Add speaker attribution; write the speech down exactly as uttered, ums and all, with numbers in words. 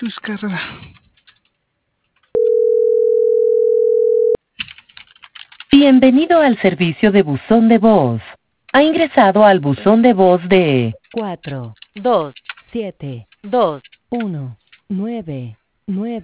Speaker 1: Jesús, carrera.
Speaker 2: Bienvenido al servicio de buzón de voz. Ha ingresado al buzón de voz de cuatro dos siete dos uno nueve nueve.